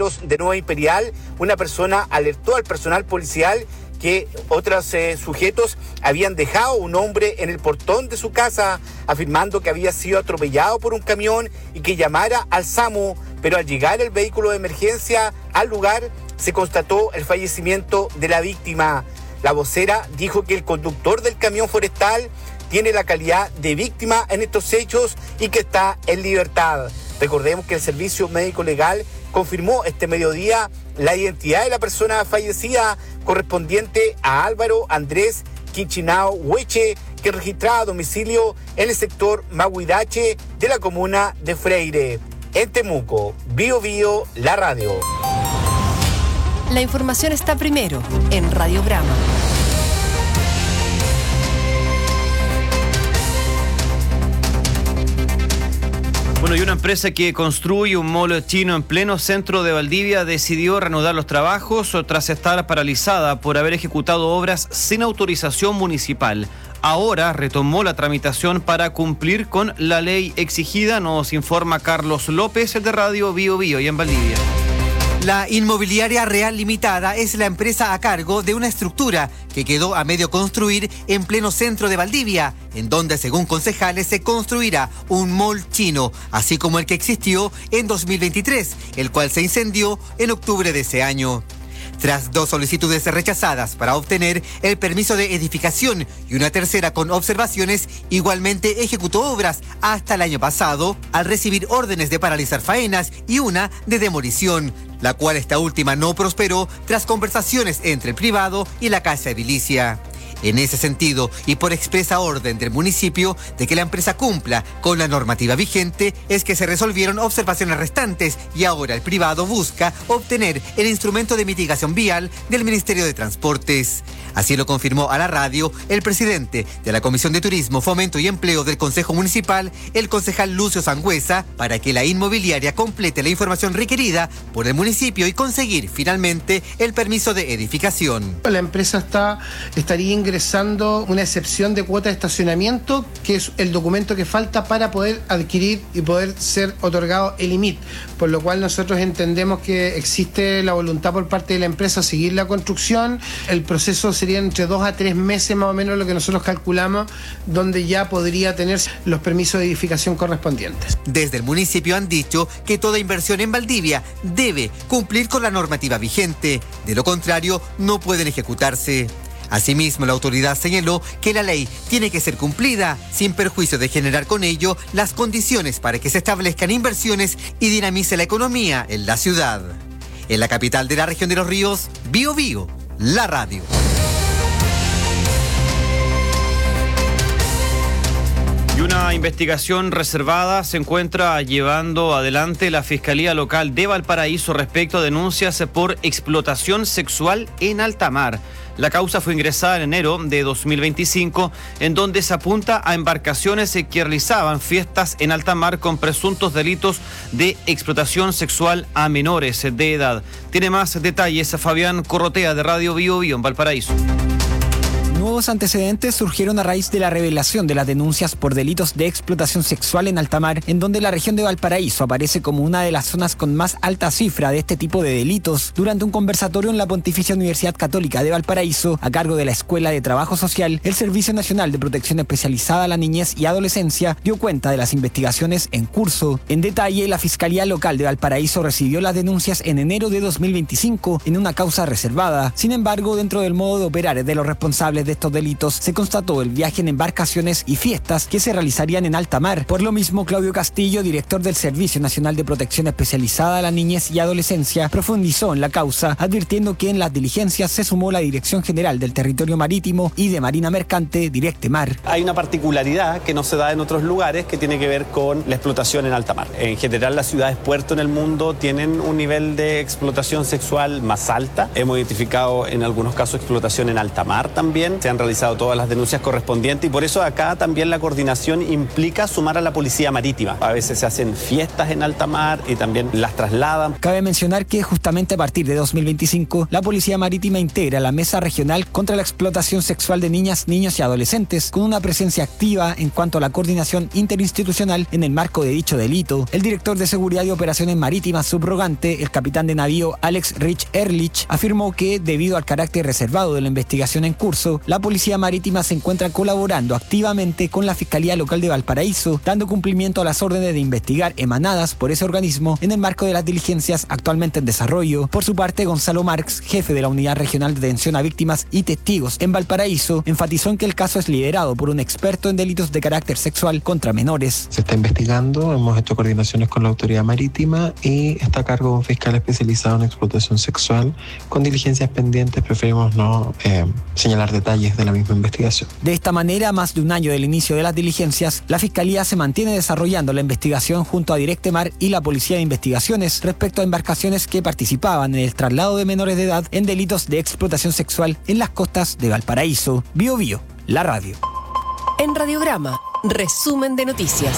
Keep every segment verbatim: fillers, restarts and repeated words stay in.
Carabineros de Nueva Imperial, una persona alertó al personal policial que otros eh, sujetos habían dejado a un hombre en el portón de su casa, afirmando que había sido atropellado por un camión y que llamara al SAMU, pero al llegar el vehículo de emergencia al lugar se constató el fallecimiento de la víctima. La vocera dijo que el conductor del camión forestal tiene la calidad de víctima en estos hechos y que está en libertad. Recordemos que el Servicio Médico Legal confirmó este mediodía la identidad de la persona fallecida correspondiente a Álvaro Andrés Quinchinao Hueche, que registraba domicilio en el sector Mahuidache de la comuna de Freire. En Temuco, Bio Bio, la radio. La información está primero en Radio Brahma. Bueno, y una empresa que construye un mall chino en pleno centro de Valdivia decidió reanudar los trabajos tras estar paralizada por haber ejecutado obras sin autorización municipal. Ahora retomó la tramitación para cumplir con la ley exigida, nos informa Carlos López, el de Radio Bio Bio y en Valdivia. La Inmobiliaria Real Limitada es la empresa a cargo de una estructura que quedó a medio construir en pleno centro de Valdivia, en donde, según concejales, se construirá un mall chino, así como el que existió en dos mil veintitrés, el cual se incendió en octubre de ese año. Tras dos solicitudes rechazadas para obtener el permiso de edificación y una tercera con observaciones, igualmente ejecutó obras hasta el año pasado al recibir órdenes de paralizar faenas y una de demolición, la cual esta última no prosperó tras conversaciones entre el privado y la casa edilicia. En ese sentido, y por expresa orden del municipio de que la empresa cumpla con la normativa vigente, es que se resolvieron observaciones restantes y ahora el privado busca obtener el instrumento de mitigación vial del Ministerio de Transportes. Así lo confirmó a la radio el presidente de la Comisión de Turismo, Fomento y Empleo del Consejo Municipal, el concejal Lucio Sangüesa, para que la inmobiliaria complete la información requerida por el municipio y conseguir finalmente el permiso de edificación. La empresa está, estaría ingresando una excepción de cuota de estacionamiento, que es el documento que falta para poder adquirir y poder ser otorgado el I M I T, por lo cual nosotros entendemos que existe la voluntad por parte de la empresa a seguir la construcción. El proceso sería entre dos a tres meses más o menos lo que nosotros calculamos, donde ya podría tener los permisos de edificación correspondientes. Desde el municipio han dicho que toda inversión en Valdivia debe cumplir con la normativa vigente, de lo contrario no pueden ejecutarse. Asimismo, la autoridad señaló que la ley tiene que ser cumplida, sin perjuicio de generar con ello las condiciones para que se establezcan inversiones y dinamice la economía en la ciudad. En la capital de la región de Los Ríos, Bio Bio, la radio. Y una investigación reservada se encuentra llevando adelante la Fiscalía Local de Valparaíso respecto a denuncias por explotación sexual en alta mar. La causa fue ingresada en enero de dos mil veinticinco, en donde se apunta a embarcaciones que realizaban fiestas en alta mar con presuntos delitos de explotación sexual a menores de edad. Tiene más detalles Fabián Corrotea de Radio Bio Bio en Valparaíso. Nuevos antecedentes surgieron a raíz de la revelación de las denuncias por delitos de explotación sexual en alta mar, en donde la región de Valparaíso aparece como una de las zonas con más alta cifra de este tipo de delitos. Durante un conversatorio en la Pontificia Universidad Católica de Valparaíso, a cargo de la Escuela de Trabajo Social, el Servicio Nacional de Protección Especializada a la Niñez y Adolescencia dio cuenta de las investigaciones en curso. En detalle, la Fiscalía Local de Valparaíso recibió las denuncias en enero de dos mil veinticinco en una causa reservada. Sin embargo, dentro del modo de operar de los responsables de estos delitos, se constató el viaje en embarcaciones y fiestas que se realizarían en alta mar. Por lo mismo, Claudio Castillo, director del Servicio Nacional de Protección Especializada a la Niñez y Adolescencia, profundizó en la causa, advirtiendo que en las diligencias se sumó la Dirección General del Territorio Marítimo y de Marina Mercante, Directemar. Hay una particularidad que no se da en otros lugares que tiene que ver con la explotación en alta mar. En general, las ciudades puerto en el mundo tienen un nivel de explotación sexual más alta. Hemos identificado en algunos casos explotación en alta mar también. se han realizado todas las denuncias correspondientes y por eso acá también la coordinación implica sumar a la policía marítima. A veces se hacen fiestas en alta mar y también las trasladan. Cabe mencionar que justamente a partir de dos mil veinticinco, la Policía Marítima integra la Mesa Regional contra la Explotación Sexual de Niñas, Niños y Adolescentes, con una presencia activa en cuanto a la coordinación interinstitucional en el marco de dicho delito. El director de Seguridad y Operaciones Marítimas subrogante, el capitán de navío Alex Rich Ehrlich, afirmó que, debido al carácter reservado de la investigación en curso, la Policía Marítima se encuentra colaborando activamente con la Fiscalía Local de Valparaíso, dando cumplimiento a las órdenes de investigar emanadas por ese organismo en el marco de las diligencias actualmente en desarrollo. Por su parte, Gonzalo Marx, jefe de la Unidad Regional de Atención a Víctimas y Testigos en Valparaíso, enfatizó en que el caso es liderado por un experto en delitos de carácter sexual contra menores. Se está investigando, hemos hecho coordinaciones con la Autoridad Marítima y está a cargo de un fiscal especializado en explotación sexual. Con diligencias pendientes preferimos no eh, señalar detalles de la misma investigación. De esta manera, más de un año del inicio de las diligencias, la Fiscalía se mantiene desarrollando la investigación junto a Directemar y la Policía de Investigaciones respecto a embarcaciones que participaban en el traslado de menores de edad en delitos de explotación sexual en las costas de Valparaíso. Bio Bio, la radio. En Radiograma, resumen de noticias.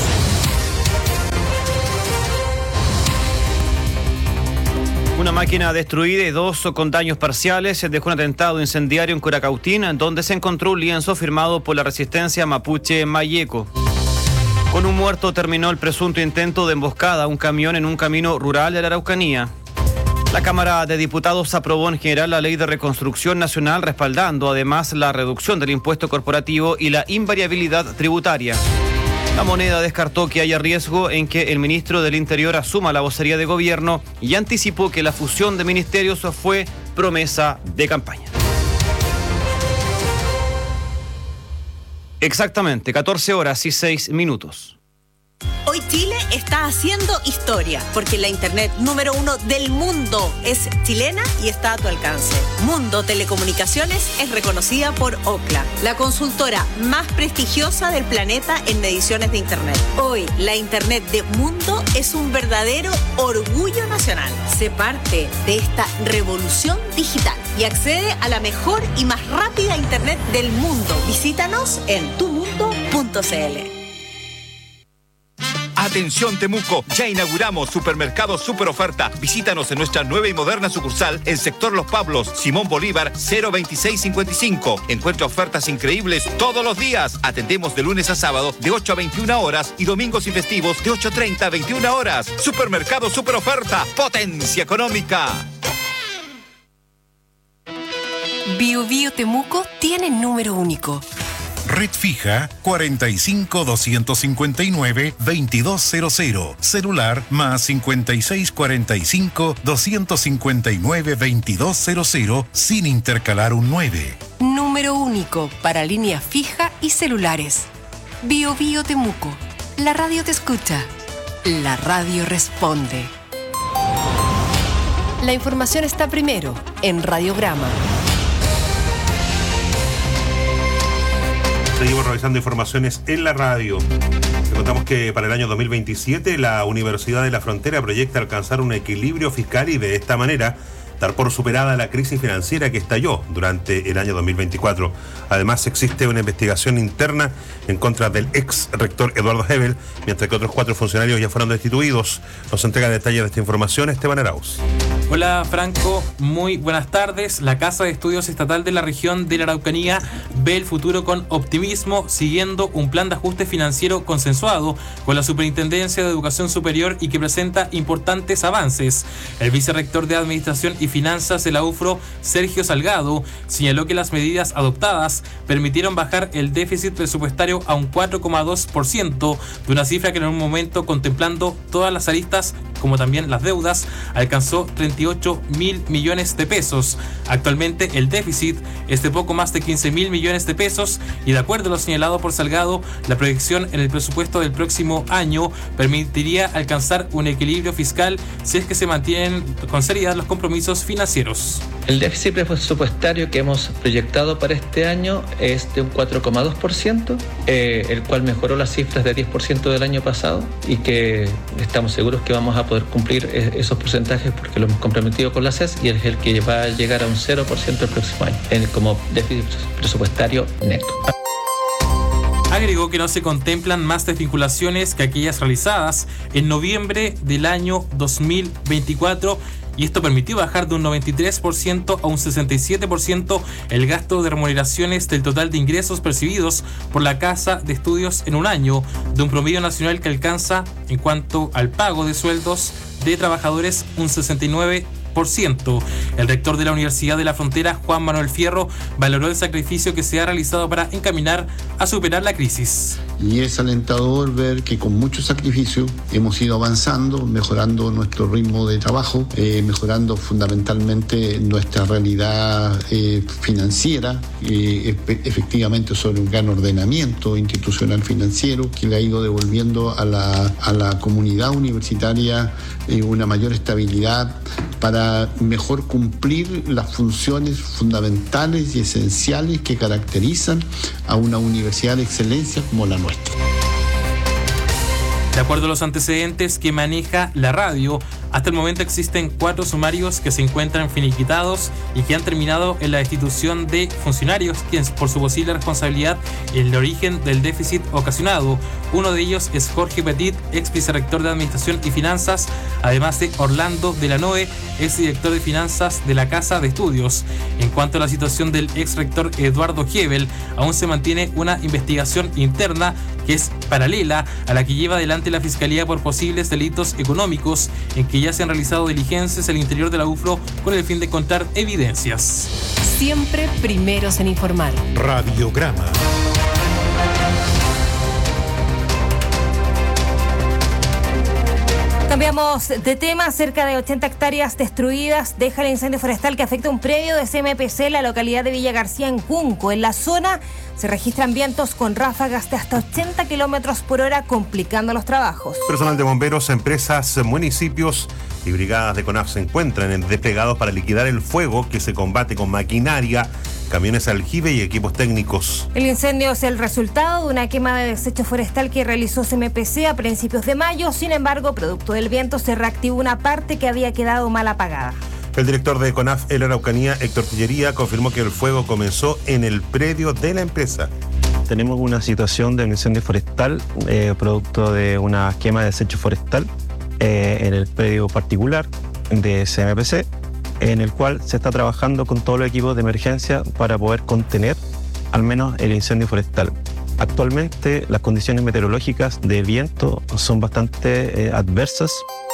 Una máquina destruida y dos con daños parciales dejó un atentado incendiario en Curacautín, donde se encontró un lienzo firmado por la resistencia mapuche Mayeco. Con un muerto terminó el presunto intento de emboscada a un camión en un camino rural de la Araucanía. La Cámara de Diputados aprobó en general la Ley de Reconstrucción Nacional, respaldando además la reducción del impuesto corporativo y la invariabilidad tributaria. La Moneda descartó que haya riesgo en que el ministro del Interior asuma la vocería de gobierno y anticipó que la fusión de ministerios fue promesa de campaña. Exactamente, catorce horas y seis minutos. Hoy Chile está haciendo historia, porque la internet número uno del mundo es chilena y está a tu alcance. Mundo Telecomunicaciones es reconocida por Ookla, la consultora más prestigiosa del planeta en mediciones de internet. Hoy, la internet de Mundo es un verdadero orgullo nacional. Sé parte de esta revolución digital y accede a la mejor y más rápida internet del mundo. Visítanos en tu mundo punto c l. Atención Temuco, ya inauguramos Supermercado Super Oferta. Visítanos en nuestra nueva y moderna sucursal en sector Los Pablos, Simón Bolívar, cero veintiséis cincuenta y cinco. Encuentra ofertas increíbles todos los días. Atendemos de lunes a sábado de ocho a veintiuna horas y domingos y festivos de ocho treinta a veintiuna horas. Supermercado Super Oferta, potencia económica. Bio Bio Temuco tiene número único. Red fija cuarenta y cinco, doscientos cincuenta y nueve, veintidós cero cero. Celular más cincuenta y seis, cuarenta y cinco, doscientos cincuenta y nueve, veintidós cero cero sin intercalar un nueve. Número único para línea fija y celulares. Bio Bio Temuco. La radio te escucha. La radio responde. La información está primero en Radiograma. Seguimos revisando informaciones en la radio. Te contamos que para el año dos mil veintisiete la Universidad de la Frontera proyecta alcanzar un equilibrio fiscal y de esta manera dar por superada la crisis financiera que estalló durante el año dos mil veinticuatro. Además, existe una investigación interna en contra del ex rector Eduardo Hebel, mientras que otros cuatro funcionarios ya fueron destituidos. Nos entrega detalles de esta información Esteban Arauz. Hola Franco, muy buenas tardes. La Casa de Estudios Estatal de la región de la Araucanía ve el futuro con optimismo, siguiendo un plan de ajuste financiero consensuado con la Superintendencia de Educación Superior y que presenta importantes avances. El vicerrector de Administración y Finanzas de la U F R O, Sergio Salgado, señaló que las medidas adoptadas permitieron bajar el déficit presupuestario a un cuatro coma dos por ciento, de una cifra que en un momento, contemplando todas las aristas como también las deudas, alcanzó treinta y ocho mil millones de pesos. Actualmente el déficit es de poco más de quince mil millones de pesos y, de acuerdo a lo señalado por Salgado, la proyección en el presupuesto del próximo año permitiría alcanzar un equilibrio fiscal si es que se mantienen con seriedad los compromisos delitos financieros. El déficit presupuestario que hemos proyectado para este año es de un cuatro coma dos por ciento, eh, el cual mejoró las cifras de diez por ciento del año pasado y que estamos seguros que vamos a poder cumplir esos porcentajes porque lo hemos comprometido con la C E S y es el que va a llegar a un cero por ciento el próximo año en, como déficit presupuestario neto. Agregó que no se contemplan más desvinculaciones que aquellas realizadas en noviembre del año dos mil veinticuatro y esto permitió bajar de un noventa y tres por ciento a un sesenta y siete por ciento el gasto de remuneraciones del total de ingresos percibidos por la Casa de Estudios en un año, de un promedio nacional que alcanza, en cuanto al pago de sueldos de trabajadores, un sesenta y nueve por ciento. El rector de la Universidad de la Frontera, Juan Manuel Fierro, valoró el sacrificio que se ha realizado para encaminar a superar la crisis. Y es alentador ver que con mucho sacrificio hemos ido avanzando, mejorando nuestro ritmo de trabajo, eh, mejorando fundamentalmente nuestra realidad eh, financiera, eh, efectivamente sobre un gran ordenamiento institucional financiero que le ha ido devolviendo a la, a la comunidad universitaria eh, una mayor estabilidad para mejor cumplir las funciones fundamentales y esenciales que caracterizan a una universidad de excelencia como la nuestra. De acuerdo a los antecedentes que maneja la radio, hasta el momento existen cuatro sumarios que se encuentran finiquitados y que han terminado en la destitución de funcionarios, quienes por su posible responsabilidad en el origen del déficit ocasionado. Uno de ellos es Jorge Petit, ex vicerrector de Administración y Finanzas, además de Orlando Delanoe, ex director de Finanzas de la Casa de Estudios. En cuanto a la situación del ex rector Eduardo Hebel, aún se mantiene una investigación interna que es paralela a la que lleva adelante la Fiscalía por posibles delitos económicos, en que ya se han realizado diligencias al interior de la U F R O con el fin de encontrar evidencias. Siempre primeros en informar. Radiograma. Cambiamos de tema. Cerca de ochenta hectáreas destruidas deja el incendio forestal que afecta un predio de C M P C en la localidad de Villa García, en Cunco. En la zona se registran vientos con ráfagas de hasta ochenta kilómetros por hora, complicando los trabajos. Personal de bomberos, empresas, municipios y brigadas de CONAF se encuentran desplegados para liquidar el fuego que se combate con maquinaria, camiones aljibe y equipos técnicos. El incendio es el resultado de una quema de desecho forestal que realizó C M P C a principios de mayo. Sin embargo, producto del viento se reactivó una parte que había quedado mal apagada. El director de CONAF en la Araucanía, Héctor Tillería, confirmó que el fuego comenzó en el predio de la empresa. Tenemos una situación de un incendio forestal, eh, producto de una quema de desecho forestal eh, en el predio particular de C M P C, en el cual se está trabajando con todos los equipos de emergencia para poder contener al menos el incendio forestal. Actualmente las condiciones meteorológicas de viento son bastante eh, adversas.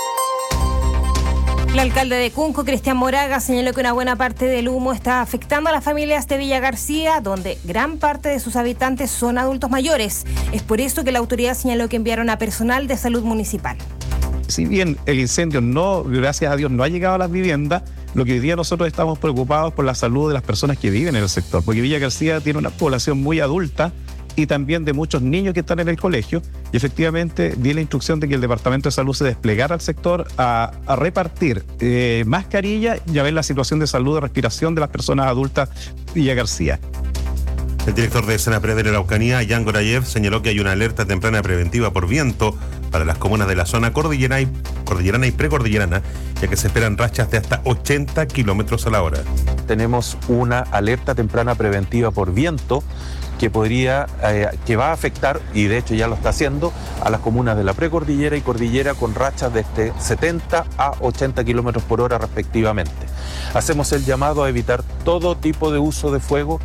El alcalde de Cunco, Cristian Moraga, señaló que una buena parte del humo está afectando a las familias de Villa García, donde gran parte de sus habitantes son adultos mayores. Es por eso que la autoridad señaló que enviaron a personal de salud municipal. Si bien el incendio no, gracias a Dios, no ha llegado a las viviendas, lo que hoy día nosotros estamos preocupados por la salud de las personas que viven en el sector, porque Villa García tiene una población muy adulta y también de muchos niños que están en el colegio, y efectivamente di la instrucción de que el Departamento de Salud se desplegara al sector a, a repartir eh, mascarillas y a ver la situación de salud de respiración de las personas adultas de Villa García. El director de Senapred de la Araucanía, Jan Gorayev, señaló que hay una alerta temprana preventiva por viento para las comunas de la zona cordillerana y, cordillerana y precordillerana, ya que se esperan rachas de hasta ochenta kilómetros a la hora. Tenemos una alerta temprana preventiva por viento que podría, eh, que va a afectar, y de hecho ya lo está haciendo, a las comunas de la precordillera y cordillera con rachas desde setenta a ochenta kilómetros por hora respectivamente. Hacemos el llamado a evitar todo tipo de uso de fuego.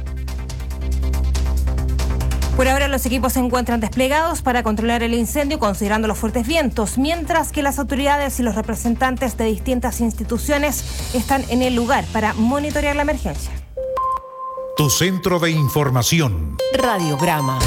Por ahora los equipos se encuentran desplegados para controlar el incendio considerando los fuertes vientos, mientras que las autoridades y los representantes de distintas instituciones están en el lugar para monitorear la emergencia. Tu centro de información. Radiograma.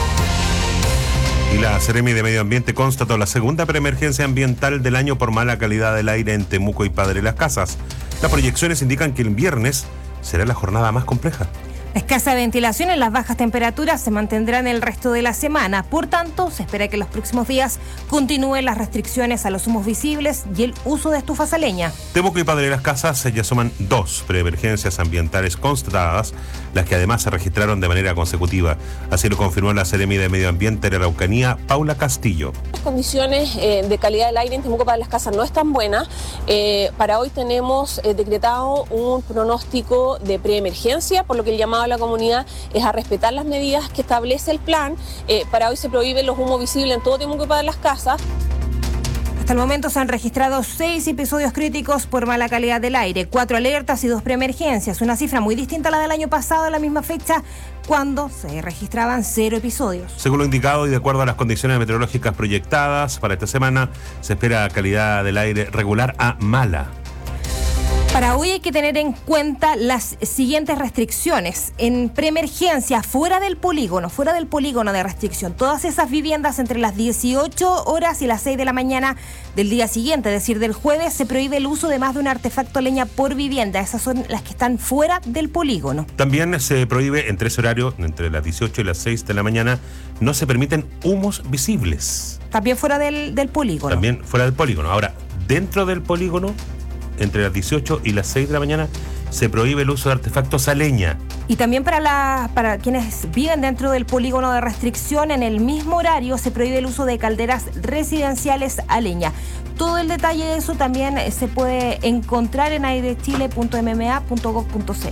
Y la Seremi de Medio Ambiente constató la segunda preemergencia ambiental del año por mala calidad del aire en Temuco y Padre Las Casas. Las proyecciones indican que el viernes será la jornada más compleja. La escasa ventilación y las bajas temperaturas se mantendrán el resto de la semana. Por tanto, se espera que en los próximos días continúen las restricciones a los humos visibles y el uso de estufas a leña. Temuco y Padre Las Casas ya suman dos preemergencias ambientales constatadas, las que además se registraron de manera consecutiva. Así lo confirmó la Seremi de Medio Ambiente de la Araucanía, Paula Castillo. Las condiciones eh, de calidad del aire en Temuco Padre Las Casas no están buenas. Eh, para hoy tenemos eh, decretado un pronóstico de preemergencia, por lo que el llamado a la comunidad es a respetar las medidas que establece el plan. Eh, para hoy se prohíben los humos visibles en todo Temuco Padre Las Casas. Hasta el momento se han registrado seis episodios críticos por mala calidad del aire, cuatro alertas y dos preemergencias, una cifra muy distinta a la del año pasado a la misma fecha, cuando se registraban cero episodios. Según lo indicado y de acuerdo a las condiciones meteorológicas proyectadas para esta semana, se espera calidad del aire regular a mala. Para hoy hay que tener en cuenta las siguientes restricciones. En preemergencia, fuera del polígono, fuera del polígono de restricción, todas esas viviendas entre las dieciocho horas y las seis de la mañana del día siguiente, es decir, del jueves, se prohíbe el uso de más de un artefacto leña por vivienda. Esas son las que están fuera del polígono. También se prohíbe entre ese horario, entre las dieciocho y las seis de la mañana, no se permiten humos visibles. También fuera del, del polígono. También fuera del polígono. Ahora, dentro del polígono, entre las dieciocho y las seis de la mañana, se prohíbe el uso de artefactos a leña. Y también para, la, para quienes viven dentro del polígono de restricción, en el mismo horario se prohíbe el uso de calderas residenciales a leña. Todo el detalle de eso también se puede encontrar en airechile punto m m a punto gov punto c l.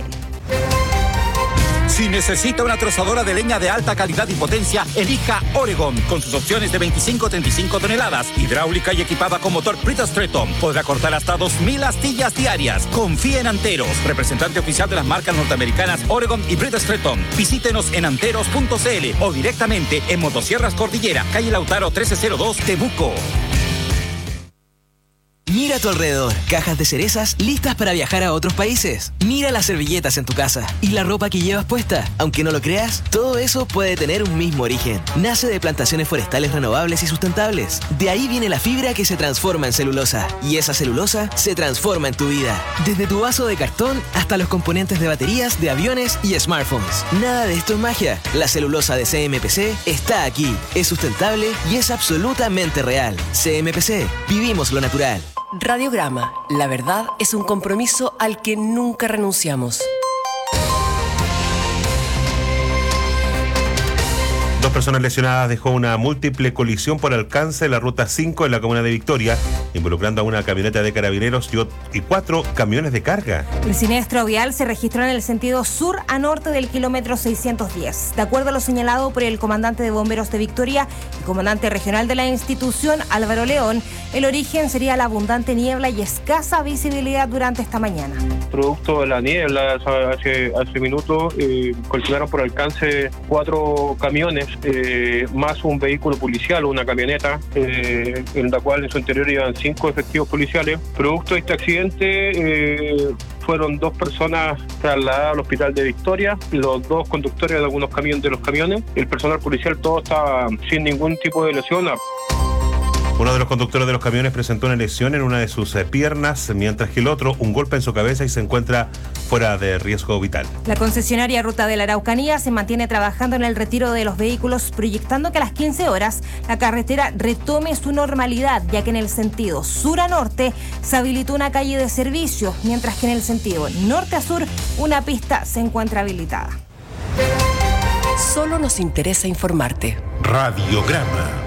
Si necesita una trozadora de leña de alta calidad y potencia, elija Oregon, con sus opciones de veinticinco a treinta y cinco toneladas, hidráulica y equipada con motor Brita-Stratton. Podrá cortar hasta dos mil astillas diarias. Confíe en Anteros, representante oficial de las marcas norteamericanas Oregon y Brita-Stratton. Visítenos en anteros punto c l o directamente en Motosierras Cordillera, calle Lautaro trece cero dos, Temuco. Mira a tu alrededor, cajas de cerezas listas para viajar a otros países. Mira las servilletas en tu casa y la ropa que llevas puesta. Aunque no lo creas, todo eso puede tener un mismo origen. Nace de plantaciones forestales renovables y sustentables. De ahí viene la fibra que se transforma en celulosa. Y esa celulosa se transforma en tu vida. Desde tu vaso de cartón hasta los componentes de baterías de aviones y smartphones. Nada de esto es magia. La celulosa de C M P C está aquí. Es sustentable y es absolutamente real. C M P C, vivimos lo natural. Radiograma. La verdad es un compromiso al que nunca renunciamos. Dos personas lesionadas dejó una múltiple colisión por alcance de la ruta cinco en la comuna de Victoria, involucrando a una camioneta de carabineros y, y cuatro camiones de carga. El siniestro vial se registró en el sentido sur a norte del kilómetro seiscientos diez. De acuerdo a lo señalado por el comandante de bomberos de Victoria y comandante regional de la institución, Álvaro León, el origen sería la abundante niebla y escasa visibilidad durante esta mañana. Producto de la niebla, hace, hace minutos eh, colisionaron por alcance cuatro camiones, eh, más un vehículo policial, una camioneta, eh, en la cual en su interior iban cinco efectivos policiales. Producto de este accidente eh, fueron dos personas trasladadas al hospital de Victoria, los dos conductores de algunos camiones de los camiones. El personal policial todo estaba sin ningún tipo de lesión. Uno de los conductores de los camiones presentó una lesión en una de sus eh, piernas, mientras que el otro un golpe en su cabeza y se encuentra fuera de riesgo vital. La concesionaria Ruta de la Araucanía se mantiene trabajando en el retiro de los vehículos, proyectando que a las quince horas la carretera retome su normalidad, ya que en el sentido sur a norte se habilitó una calle de servicio, mientras que en el sentido norte a sur una pista se encuentra habilitada. Solo nos interesa informarte. Radiograma.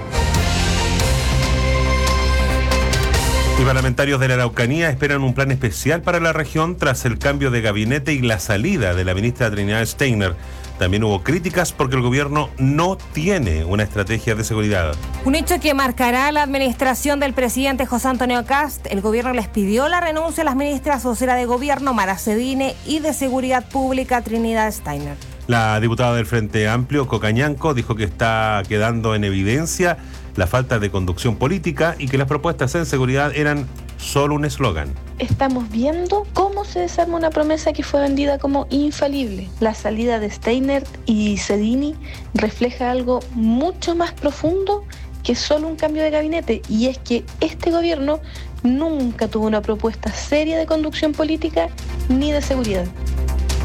Y parlamentarios de la Araucanía esperan un plan especial para la región tras el cambio de gabinete y la salida de la ministra Trinidad Steiner. También hubo críticas porque el gobierno no tiene una estrategia de seguridad. Un hecho que marcará la administración del presidente José Antonio Kast. El gobierno les pidió la renuncia a las ministras vocera de gobierno Mara Cedine y de Seguridad Pública Trinidad Steiner. La diputada del Frente Amplio, Cocañanco, dijo que está quedando en evidencia la falta de conducción política y que las propuestas en seguridad eran solo un eslogan. Estamos viendo cómo se desarma una promesa que fue vendida como infalible. La salida de Steiner y Cedini refleja algo mucho más profundo que solo un cambio de gabinete, y es que este gobierno nunca tuvo una propuesta seria de conducción política ni de seguridad.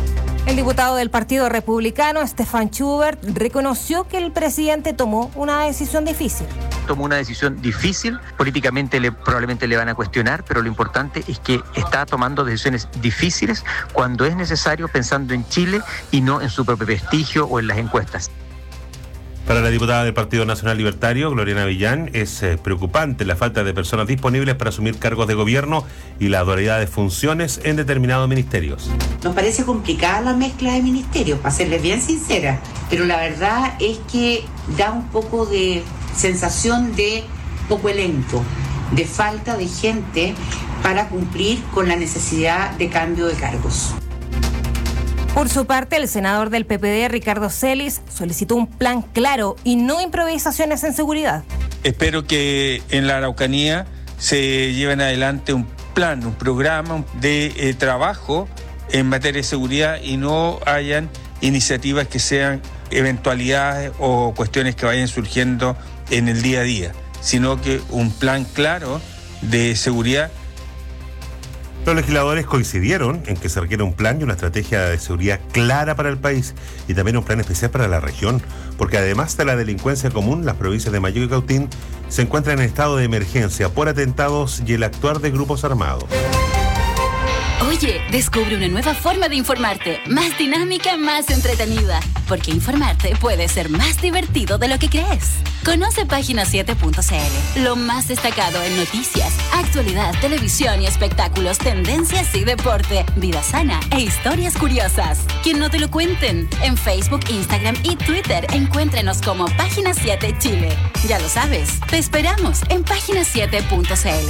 El diputado del Partido Republicano, Stefan Schubert, reconoció que el presidente tomó una decisión difícil. Tomó una decisión difícil, políticamente le, probablemente le van a cuestionar, pero lo importante es que está tomando decisiones difíciles cuando es necesario, pensando en Chile y no en su propio prestigio o en las encuestas. Para la diputada del Partido Nacional Libertario, Gloriana Villán, es eh, preocupante la falta de personas disponibles para asumir cargos de gobierno y la dualidad de funciones en determinados ministerios. Nos parece complicada la mezcla de ministerios, para serles bien sincera, pero la verdad es que da un poco de sensación de poco elenco, de falta de gente para cumplir con la necesidad de cambio de cargos. Por su parte, el senador del P P D, Ricardo Celis, solicitó un plan claro y no improvisaciones en seguridad. Espero que en la Araucanía se lleven adelante un plan, un programa de eh, trabajo en materia de seguridad y no hayan iniciativas que sean eventualidades o cuestiones que vayan surgiendo en el día a día, sino que un plan claro de seguridad. Los legisladores coincidieron en que se requiere un plan y una estrategia de seguridad clara para el país y también un plan especial para la región, porque además de la delincuencia común, las provincias de Mayo y Cautín se encuentran en estado de emergencia por atentados y el actuar de grupos armados. Oye, descubre una nueva forma de informarte, más dinámica, más entretenida, porque informarte puede ser más divertido de lo que crees. Conoce página siete punto c l, lo más destacado en noticias, actualidad, televisión y espectáculos, tendencias y deporte, vida sana e historias curiosas. Que no te lo cuenten. En Facebook, Instagram y Twitter encuéntrenos como Página siete Chile. Ya lo sabes, te esperamos en página siete punto c l.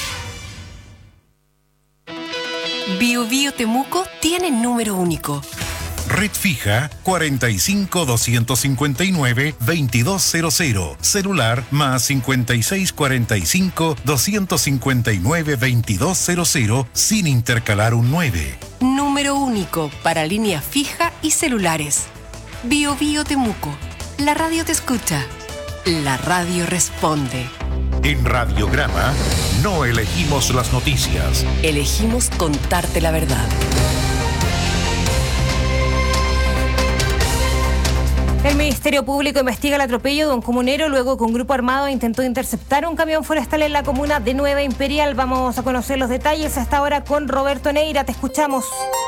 Bio Bio Temuco tiene número único. Red fija cuarenta y cinco, doscientos cincuenta y nueve, veintidós cero cero. Celular más cincuenta y seis, cuarenta y cinco, doscientos cincuenta y nueve, veintidós cero cero sin intercalar un nueve. Número único para línea fija y celulares. Bio Bio Temuco. La radio te escucha. La radio responde. En Radiograma no elegimos las noticias. Elegimos contarte la verdad. El Ministerio Público investiga el atropello de un comunero luego que un grupo armado intentó interceptar un camión forestal en la comuna de Nueva Imperial. Vamos a conocer los detalles hasta ahora con Roberto Neira. Te escuchamos.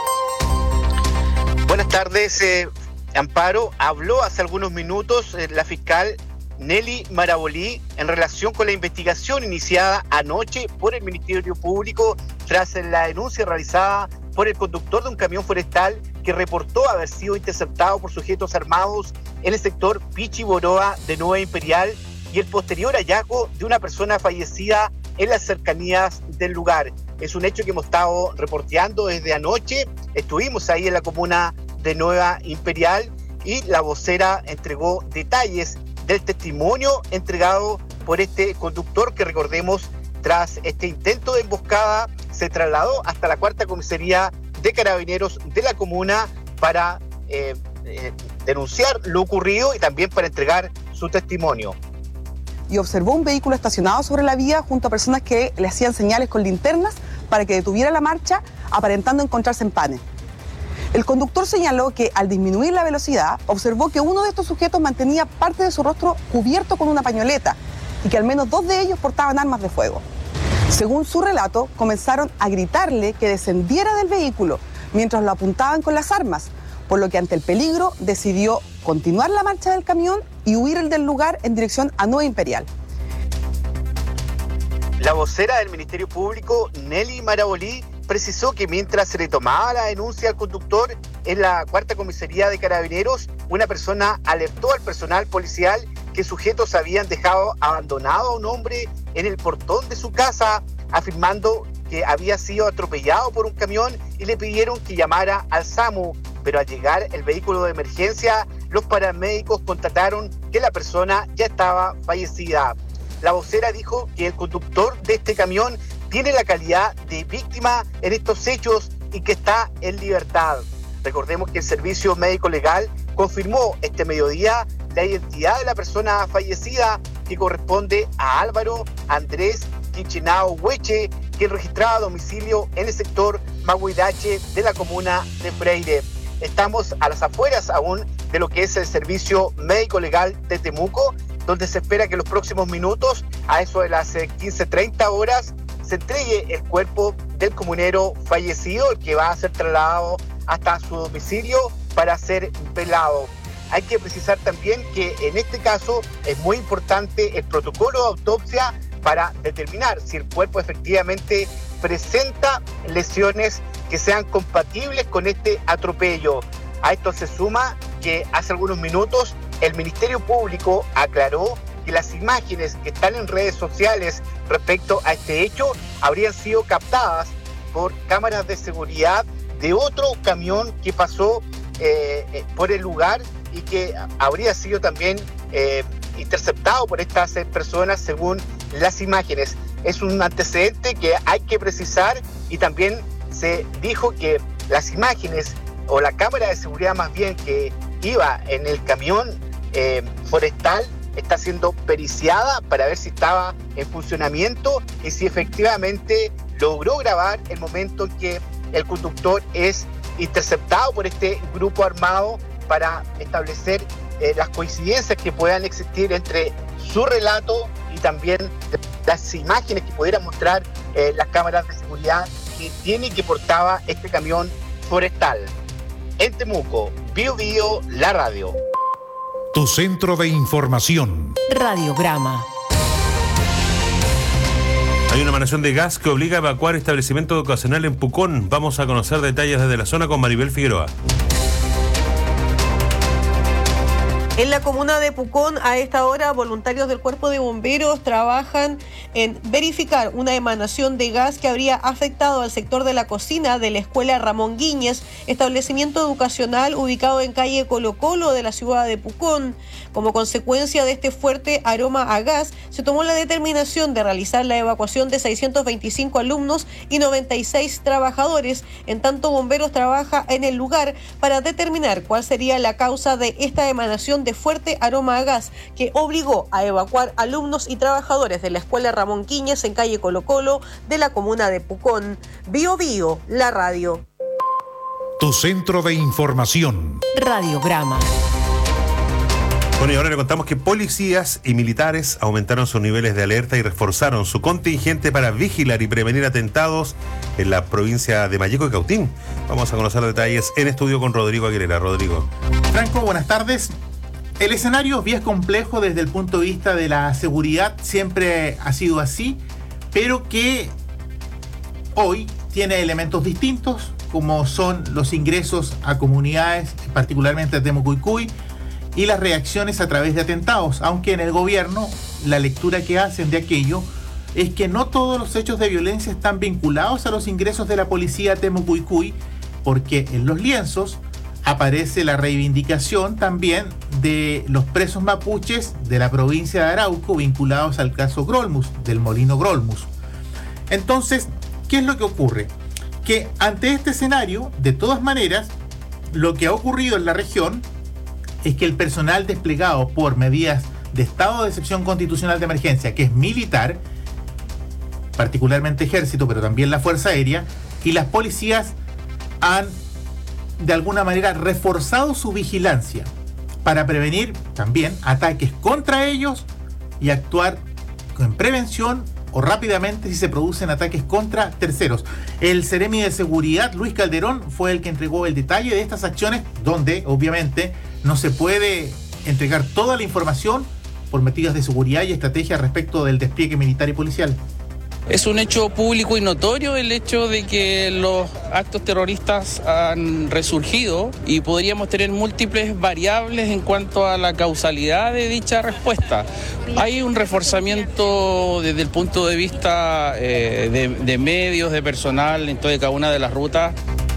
Buenas tardes, eh, Amparo. Habló hace algunos minutos eh, la fiscal Nelly Marabolí en relación con la investigación iniciada anoche por el Ministerio Público tras la denuncia realizada por el conductor de un camión forestal que reportó haber sido interceptado por sujetos armados en el sector Pichiboroa de Nueva Imperial y el posterior hallazgo de una persona fallecida en las cercanías del lugar. Es un hecho que hemos estado reporteando desde anoche. Estuvimos ahí en la comuna de Nueva Imperial y la vocera entregó detalles del testimonio entregado por este conductor que, recordemos, tras este intento de emboscada se trasladó hasta la cuarta comisaría de Carabineros de la comuna para eh, eh, denunciar lo ocurrido y también para entregar su testimonio. Y observó un vehículo estacionado sobre la vía junto a personas que le hacían señales con linternas para que detuviera la marcha, aparentando encontrarse en Pane. El conductor señaló que al disminuir la velocidad observó que uno de estos sujetos mantenía parte de su rostro cubierto con una pañoleta y que al menos dos de ellos portaban armas de fuego. Según su relato, comenzaron a gritarle que descendiera del vehículo mientras lo apuntaban con las armas, por lo que ante el peligro decidió continuar la marcha del camión y huir del lugar en dirección a Nueva Imperial. La vocera del Ministerio Público, Nelly Marabolí, precisó que mientras se le tomaba la denuncia al conductor en la cuarta comisaría de Carabineros, una persona alertó al personal policial que sujetos habían dejado abandonado a un hombre en el portón de su casa, afirmando que había sido atropellado por un camión y le pidieron que llamara al SAMU. Pero al llegar el vehículo de emergencia, los paramédicos constataron que la persona ya estaba fallecida. La vocera dijo que el conductor de este camión tiene la calidad de víctima en estos hechos y que está en libertad. Recordemos que el Servicio Médico Legal confirmó este mediodía la identidad de la persona fallecida, que corresponde a Álvaro Andrés Quichenao Hueche, que registraba domicilio en el sector Mahuidache de la comuna de Freire. estamos a las afueras aún de lo que es el servicio médico legal de Temuco, donde se espera que en los próximos minutos, a eso de las quince treinta horas, se entregue el cuerpo del comunero fallecido, el que va a ser trasladado hasta su domicilio para ser velado. Hay que precisar también que en este caso es muy importante el protocolo de autopsia para determinar si el cuerpo efectivamente presenta lesiones que sean compatibles con este atropello. A esto se suma que hace algunos minutos el Ministerio Público aclaró que las imágenes que están en redes sociales respecto a este hecho habrían sido captadas por cámaras de seguridad de otro camión que pasó eh, por el lugar y que habría sido también eh, interceptado por estas personas según las imágenes. Es un antecedente que hay que precisar, y también se dijo que las imágenes o la cámara de seguridad más bien que iba en el camión eh, forestal está siendo periciada para ver si estaba en funcionamiento y si efectivamente logró grabar el momento en que el conductor es interceptado por este grupo armado, para establecer eh, las coincidencias que puedan existir entre su relato y también las imágenes que pudieran mostrar eh, las cámaras de seguridad que tiene y que portaba este camión forestal. En Temuco, Bio Bio, la radio. Tu centro de información. Radiograma. Hay una emanación de gas que obliga a evacuar establecimiento educacional en Pucón. Vamos a conocer detalles desde la zona con Maribel Figueroa. En la comuna de Pucón, a esta hora, voluntarios del Cuerpo de Bomberos trabajan en verificar una emanación de gas que habría afectado al sector de la cocina de la Escuela Ramón Guíñez, establecimiento educacional ubicado en calle Colo Colo de la ciudad de Pucón. Como consecuencia de este fuerte aroma a gas, se tomó la determinación de realizar la evacuación de seiscientos veinticinco alumnos y noventa y seis trabajadores. En tanto, Bomberos trabaja en el lugar para determinar cuál sería la causa de esta emanación de fuerte aroma a gas que obligó a evacuar alumnos y trabajadores de la Escuela Ramón Guíñez en calle Colo Colo de la comuna de Pucón. Bio Bio, la radio. Tu centro de información. Radiograma. Bueno, y ahora le contamos que policías y militares aumentaron sus niveles de alerta y reforzaron su contingente para vigilar y prevenir atentados en la provincia de Malleco y Cautín. Vamos a conocer detalles en estudio con Rodrigo Aguilera. Rodrigo. Franco, buenas tardes. El escenario bien complejo desde el punto de vista de la seguridad, siempre ha sido así, pero que hoy tiene elementos distintos, como son los ingresos a comunidades, particularmente a Temucuicui, y las reacciones a través de atentados, aunque en el gobierno la lectura que hacen de aquello es que no todos los hechos de violencia están vinculados a los ingresos de la policía a Temucuicui, porque en los lienzos aparece la reivindicación también de los presos mapuches de la provincia de Arauco vinculados al caso Grolmus, del molino Grolmus. Entonces, ¿qué es lo que ocurre? Que ante este escenario, de todas maneras, lo que ha ocurrido en la región es que el personal desplegado por medidas de estado de excepción constitucional de emergencia, que es militar, particularmente ejército, pero también la Fuerza Aérea, y las policías han de alguna manera reforzado su vigilancia para prevenir también ataques contra ellos y actuar en prevención o rápidamente si se producen ataques contra terceros. El Seremi de Seguridad, Luis Calderón, fue el que entregó el detalle de estas acciones, donde obviamente no se puede entregar toda la información por medidas de seguridad y estrategia respecto del despliegue militar y policial. Es un hecho público y notorio el hecho de que los actos terroristas han resurgido y podríamos tener múltiples variables en cuanto a la causalidad de dicha respuesta. Hay un reforzamiento desde el punto de vista eh, de, de medios, de personal en toda y cada una de las rutas.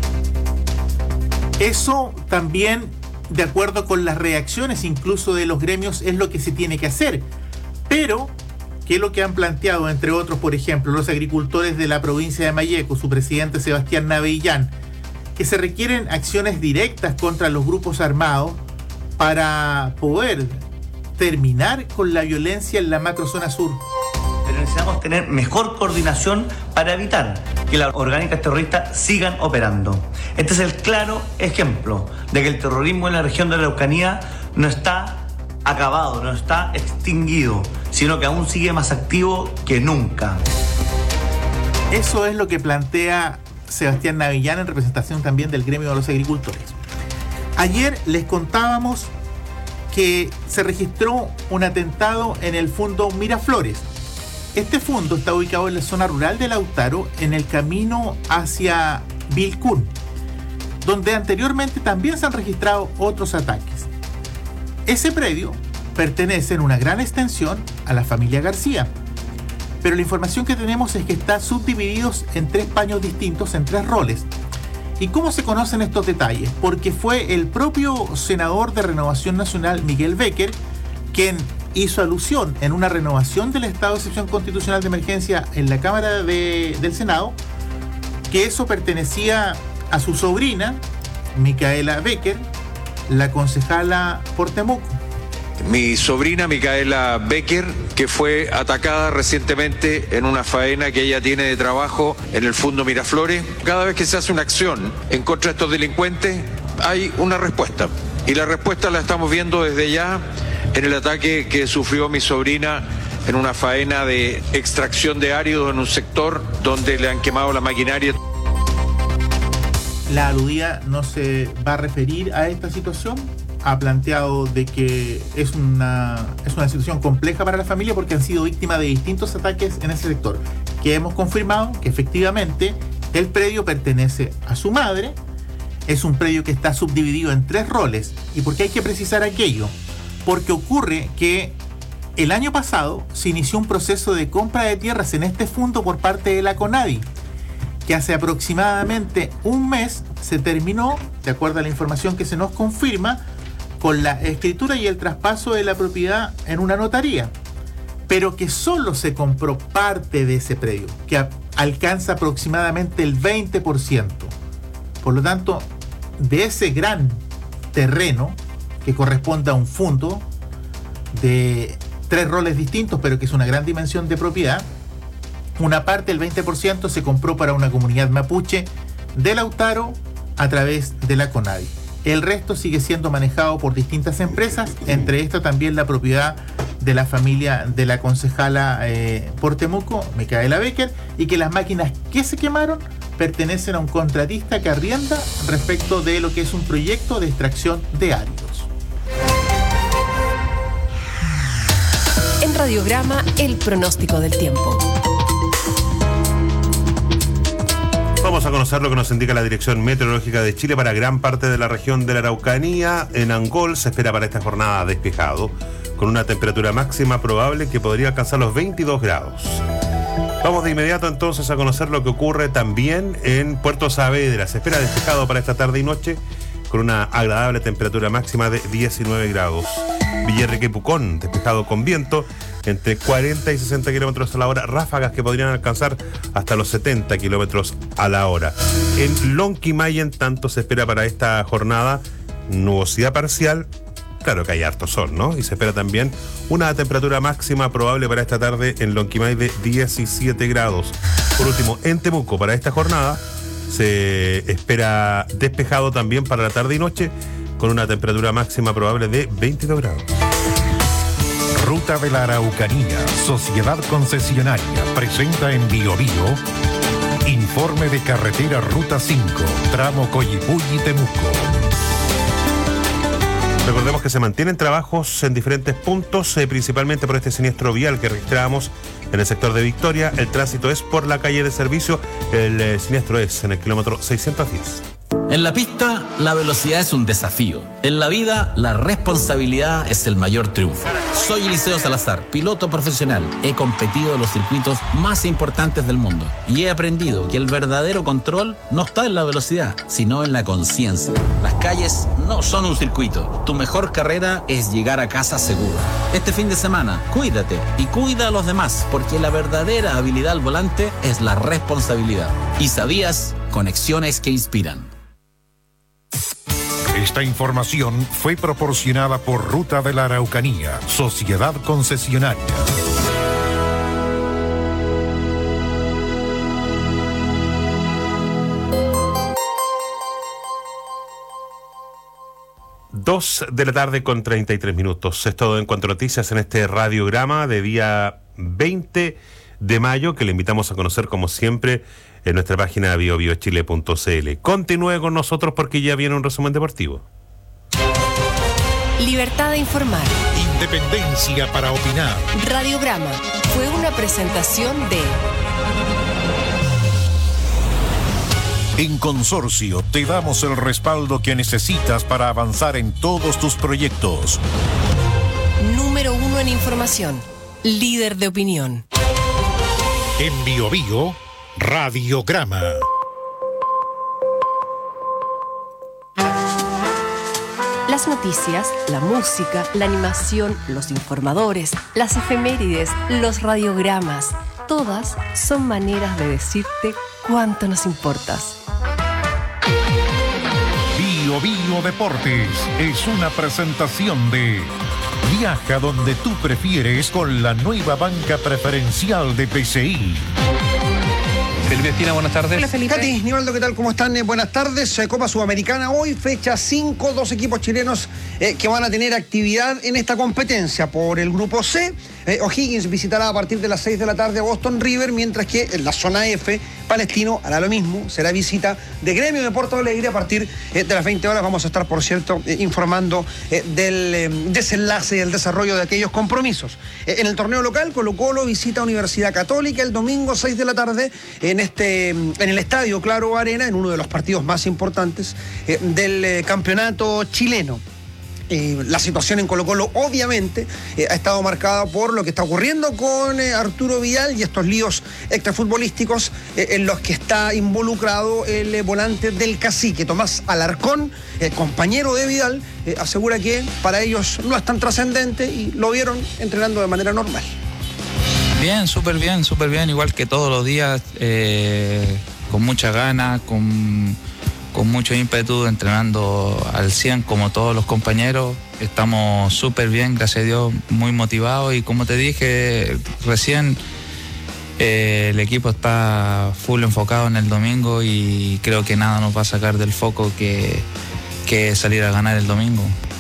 Eso también, de acuerdo con las reacciones incluso de los gremios, es lo que se tiene que hacer. Pero ¿qué es lo que han planteado, entre otros, por ejemplo, los agricultores de la provincia de Malleco, su presidente Sebastián Navellán? Que se requieren acciones directas contra los grupos armados para poder terminar con la violencia en la macrozona sur. Pero necesitamos tener mejor coordinación para evitar que las orgánicas terroristas sigan operando. Este es el claro ejemplo de que el terrorismo en la región de la Araucanía no está acabado, no está extinguido, sino que aún sigue más activo que nunca. Eso es lo que plantea Sebastián Navillán en representación también del gremio de los agricultores. Ayer les contábamos que se registró un atentado en el Fundo Miraflores. Este fundo está ubicado en la zona rural de Lautaro, en el camino hacia Vilcún, donde anteriormente también se han registrado otros ataques. Ese predio pertenece en una gran extensión a la familia García, pero la información que tenemos es que está subdivididos en tres paños distintos, en tres roles. ¿Y cómo se conocen estos detalles? Porque fue el propio senador de Renovación Nacional, Miguel Becker, quien hizo alusión en una renovación del estado de excepción constitucional de emergencia en la Cámara de, del Senado, que eso pertenecía a su sobrina, Micaela Becker, la concejala por Temuco. Mi sobrina Micaela Becker, que fue atacada recientemente en una faena que ella tiene de trabajo en el Fundo Miraflores. Cada vez que se hace una acción en contra de estos delincuentes, hay una respuesta. Y la respuesta la estamos viendo desde ya en el ataque que sufrió mi sobrina en una faena de extracción de áridos en un sector donde le han quemado la maquinaria. La aludida no se va a referir a esta situación. Ha planteado de que es una, es una situación compleja para la familia porque han sido víctimas de distintos ataques en ese sector, que hemos confirmado que efectivamente el predio pertenece a su madre. Es un predio que está subdividido en tres roles. ¿Y por qué hay que precisar aquello? Porque ocurre que el año pasado se inició un proceso de compra de tierras en este fondo por parte de la CONADI, que hace aproximadamente un mes se terminó, de acuerdo a la información que se nos confirma, con la escritura y el traspaso de la propiedad en una notaría, pero que solo se compró parte de ese predio, que a- alcanza aproximadamente el veinte por ciento. Por lo tanto, de ese gran terreno, que corresponde a un fondo de tres roles distintos, pero que es una gran dimensión de propiedad, una parte, el veinte por ciento, se compró para una comunidad mapuche de Lautaro a través de la CONADI. El resto sigue siendo manejado por distintas empresas, entre estas también la propiedad de la familia de la concejala eh, por Temuco, Micaela Becker, y que las máquinas que se quemaron pertenecen a un contratista que arrienda respecto de lo que es un proyecto de extracción de áridos. En Radiograma, el pronóstico del tiempo. Vamos a conocer lo que nos indica la Dirección Meteorológica de Chile para gran parte de la región de la Araucanía. En Angol se espera para esta jornada despejado, con una temperatura máxima probable que podría alcanzar los veintidós grados. Vamos de inmediato entonces a conocer lo que ocurre también en Puerto Saavedra. Se espera despejado para esta tarde y noche, con una agradable temperatura máxima de diecinueve grados. Villarrica y Pucón, despejado con viento entre cuarenta y sesenta kilómetros a la hora, ráfagas que podrían alcanzar hasta los setenta kilómetros a la hora. En Lonquimay, en tanto, se espera para esta jornada nubosidad parcial. Claro que hay harto sol, ¿no? Y se espera también una temperatura máxima probable para esta tarde en Lonquimay de diecisiete grados. Por último, en Temuco, para esta jornada se espera despejado también para la tarde y noche, con una temperatura máxima probable de veintidós grados. Ruta de la Araucanía, Sociedad Concesionaria, presenta en Bio Bio informe de carretera Ruta cinco, tramo Coyipulli-Temuco. Recordemos que se mantienen trabajos en diferentes puntos, eh, principalmente por este siniestro vial que registramos en el sector de Victoria. El tránsito es por la calle de servicio, el eh, siniestro es en el kilómetro seiscientos diez. En la pista, la velocidad es un desafío. En la vida, la responsabilidad es el mayor triunfo. Soy Eliseo Salazar, piloto profesional. He competido en los circuitos más importantes del mundo y he aprendido que el verdadero control no está en la velocidad, sino en la conciencia. Las calles no son un circuito. Tu mejor carrera es llegar a casa seguro. Este fin de semana, cuídate y cuida a los demás, porque la verdadera habilidad al volante es la responsabilidad. ¿Y sabías? Conexiones que inspiran. Esta información fue proporcionada por Ruta de la Araucanía, Sociedad Concesionaria. dos de la tarde con treinta y tres minutos. Es todo en cuanto a noticias en este radiograma de día veinte de mayo, que le invitamos a conocer como siempre en nuestra página bio bio chile punto c l. Continúe con nosotros porque ya viene un resumen deportivo. Libertad de informar. Independencia para opinar. Radiograma fue una presentación de... En Consorcio te damos el respaldo que necesitas para avanzar en todos tus proyectos. Número uno en información. Líder de opinión. En Bio Bio, Radiograma. Las noticias, la música, la animación, los informadores, las efemérides, los radiogramas, todas son maneras de decirte cuánto nos importas. Bio Bio Deportes es una presentación de Viaja donde tú prefieres con la nueva banca preferencial de P C I. Felipe Espina, buenas tardes. Hola Felipe. Katy, Nivaldo, ¿qué tal? ¿Cómo están? Eh, buenas tardes. Eh, Copa Sudamericana hoy, fecha cinco, dos equipos chilenos eh, que van a tener actividad en esta competencia. Por el grupo C, eh, O'Higgins visitará a partir de las seis de la tarde a Boston River, mientras que en la zona F, Palestino hará lo mismo, será visita de Gremio de Porto Alegre a partir eh, de las veinte horas. Vamos a estar, por cierto, eh, informando eh, del eh, desenlace y el desarrollo de aquellos compromisos. Eh, en el torneo local, Colo-Colo visita Universidad Católica el domingo seis de la tarde en este en el estadio Claro Arena, en uno de los partidos más importantes eh, del eh, campeonato chileno. Eh, la situación en Colo-Colo obviamente eh, ha estado marcada por lo que está ocurriendo con eh, Arturo Vidal y estos líos extrafutbolísticos eh, en los que está involucrado el eh, volante del Cacique, Tomás Alarcón, eh, compañero de Vidal, eh, asegura que para ellos no es tan trascendente y lo vieron entrenando de manera normal. Bien, súper bien, súper bien, igual que todos los días, eh, con mucha ganas, con... con mucho ímpetu, entrenando al cien como todos los compañeros. Estamos súper bien, gracias a Dios, muy motivados y como te dije recién, eh, el equipo está full enfocado en el domingo y creo que nada nos va a sacar del foco que, que salir a ganar el domingo.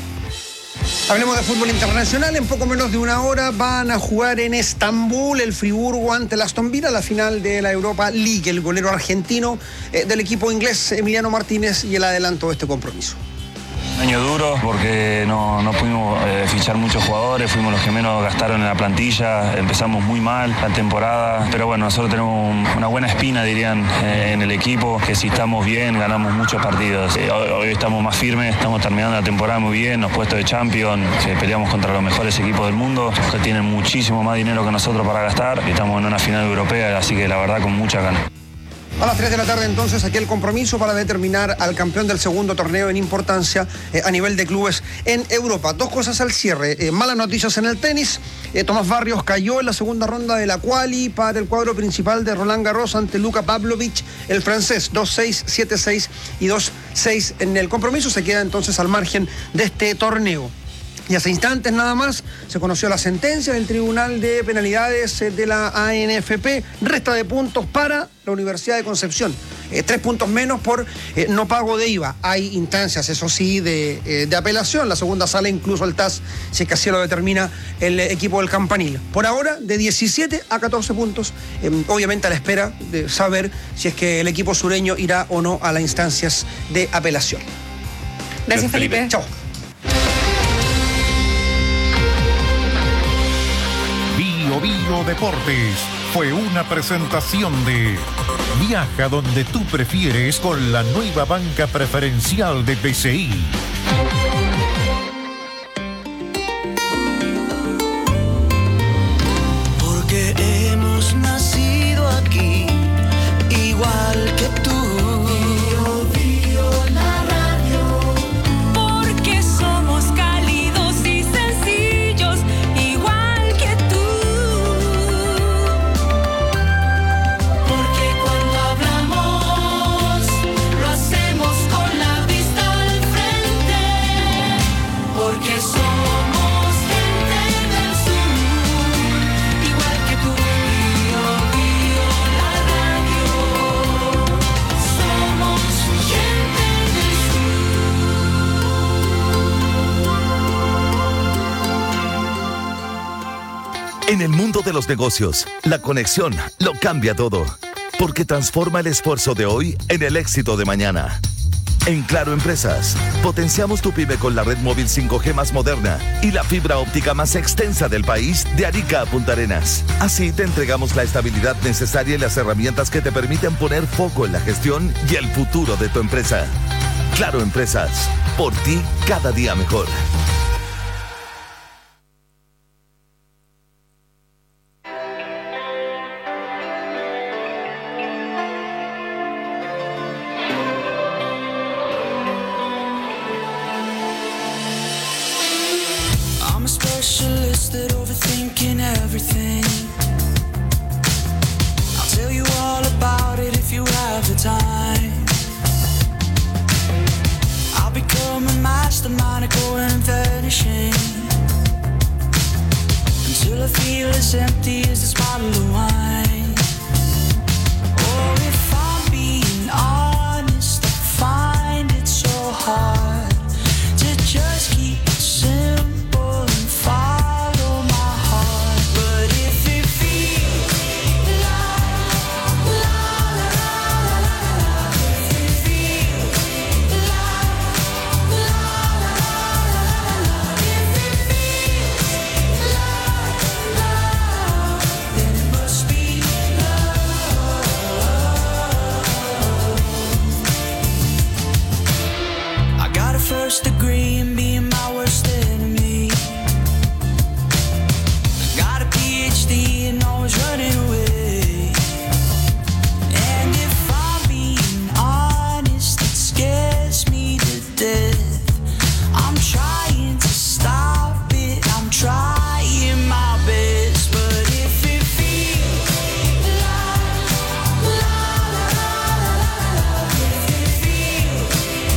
Hablemos de fútbol internacional. En poco menos de una hora van a jugar en Estambul el Friburgo ante el Aston Villa, la final de la Europa League. El golero argentino eh, del equipo inglés, Emiliano Martínez, y el adelanto de este compromiso. Un año duro porque no, no pudimos eh, fichar muchos jugadores, fuimos los que menos gastaron en la plantilla, empezamos muy mal la temporada, pero bueno, nosotros tenemos una buena espina, dirían, eh, en el equipo, que si estamos bien, ganamos muchos partidos. Eh, hoy, hoy estamos más firmes, estamos terminando la temporada muy bien, los puestos de Champions, que peleamos contra los mejores equipos del mundo, que tienen muchísimo más dinero que nosotros para gastar, y estamos en una final europea, así que la verdad con mucha ganas. A las tres de la tarde entonces aquí el compromiso para determinar al campeón del segundo torneo en importancia eh, a nivel de clubes en Europa. Dos cosas al cierre. Eh, malas noticias en el tenis. Eh, Tomás Barrios cayó en la segunda ronda de la quali para el cuadro principal de Roland Garros ante Luka Pavlovich, el francés. dos seis, siete seis y dos seis en el compromiso. Se queda entonces al margen de este torneo. Y hace instantes nada más se conoció la sentencia del Tribunal de Penalidades de la A N F P. Resta de puntos para la Universidad de Concepción. Eh, tres puntos menos por eh, no pago de I V A. Hay instancias, eso sí, de, eh, de apelación. La segunda sala, incluso el T A S, si es que así lo determina el eh, equipo del Campanil. Por ahora, de diecisiete a catorce puntos. Eh, obviamente a la espera de saber si es que el equipo sureño irá o no a las instancias de apelación. Gracias, Felipe. Chao. Bio Bio Deportes fue una presentación de Viaja donde tú prefieres con la nueva banca preferencial de P C I. Porque hemos nacido aquí, igual que tú. Bio Bio la radio. Porque somos cálidos y sencillos, igual que tú. Porque cuando hablamos, lo hacemos con la vista al frente. En el mundo de los negocios, la conexión lo cambia todo, porque transforma el esfuerzo de hoy en el éxito de mañana. En Claro Empresas, potenciamos tu pyme con la red móvil cinco G más moderna y la fibra óptica más extensa del país de Arica a Punta Arenas. Así te entregamos la estabilidad necesaria y las herramientas que te permiten poner foco en la gestión y el futuro de tu empresa. Claro Empresas, por ti cada día mejor. I'm a specialist at overthinking everything. I'll tell you all about it if you have the time. I'll become a mastermind, going and vanishing until I feel as empty as this bottle of wine. Oh, if I'm being honest, I find it so hard to just keep it simple. First degree in being my worst enemy. I got a P H D and always running away. And if I'm being honest, it scares me to death. I'm trying to stop it, I'm trying my best. But if it feels like, like, like, if it feels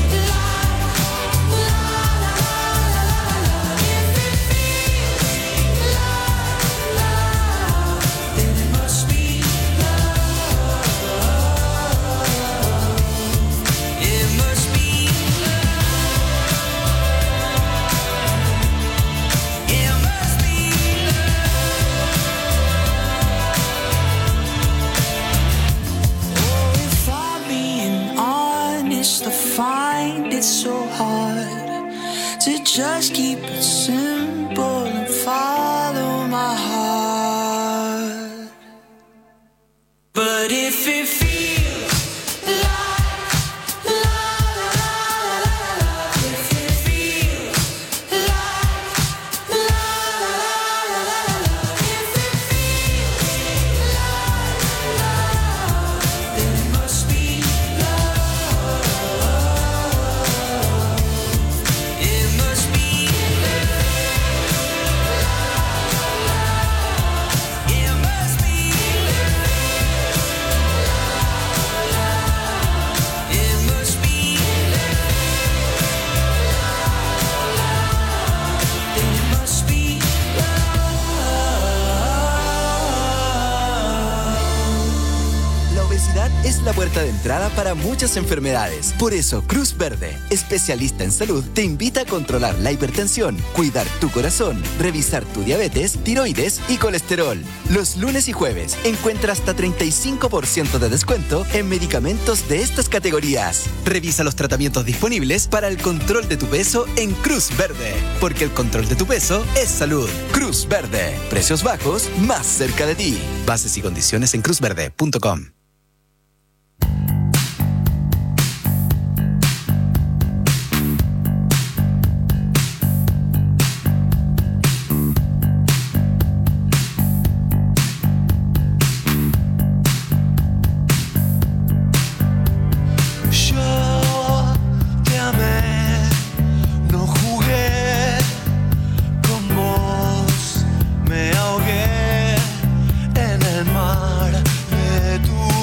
so hard to just keep it simple and follow my heart. But if it feels like, like, like, if it feels like, like, like, if it feels like love, then it must be es la puerta de entrada para muchas enfermedades. Por eso, Cruz Verde, especialista en salud, te invita a controlar la hipertensión, cuidar tu corazón, revisar tu diabetes, tiroides y colesterol. Los lunes y jueves encuentra hasta treinta y cinco por ciento de descuento en medicamentos de estas categorías. Revisa los tratamientos disponibles para el control de tu peso en Cruz Verde, porque el control de tu peso es salud. Cruz Verde, precios bajos más cerca de ti. Bases y condiciones en cruz verde punto com. Me ahogué en el mar de tu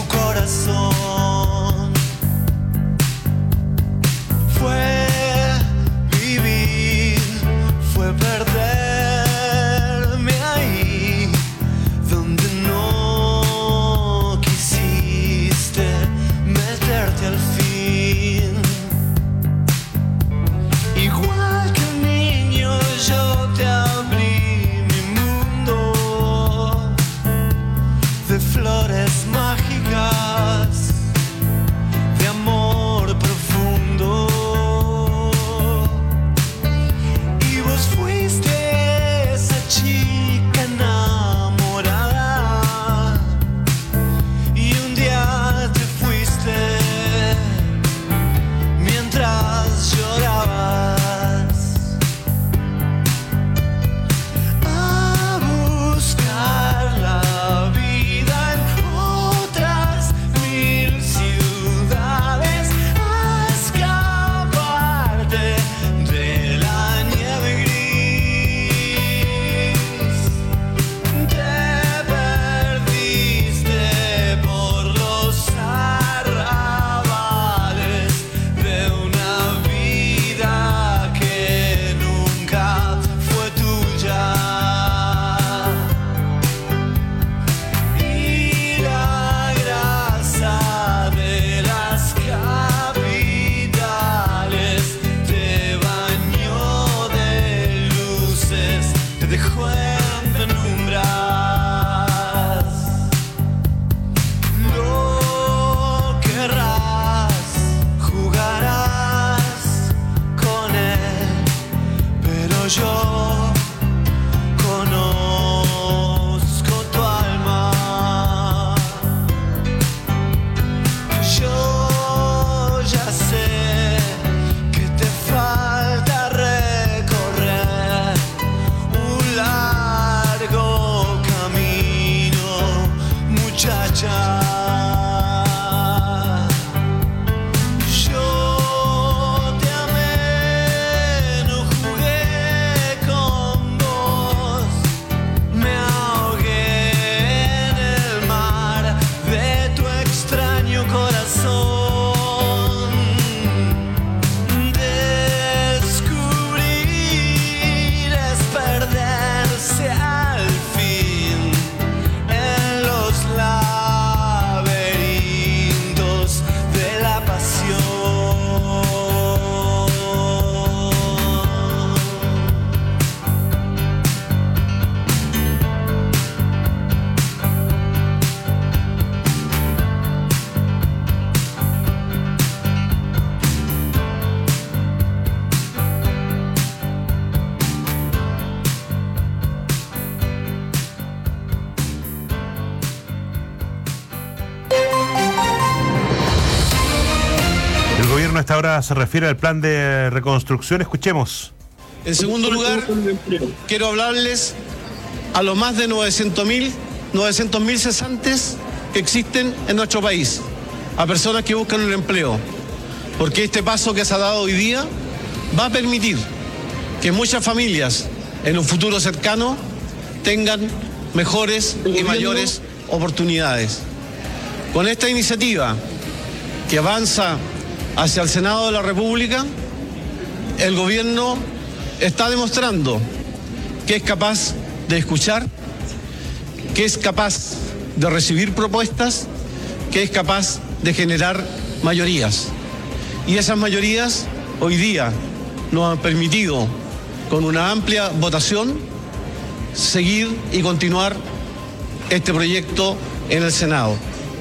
ahora se refiere al plan de reconstrucción. Escuchemos. En segundo lugar, quiero hablarles a los más de novecientos mil cesantes que existen en nuestro país, a personas que buscan un empleo, porque este paso que se ha dado hoy día va a permitir que muchas familias en un futuro cercano tengan mejores y mayores oportunidades. Con esta iniciativa que avanza hacia el Senado de la República, el gobierno está demostrando que es capaz de escuchar, que es capaz de recibir propuestas, que es capaz de generar mayorías. Y esas mayorías hoy día nos han permitido, con una amplia votación, seguir y continuar este proyecto en el Senado.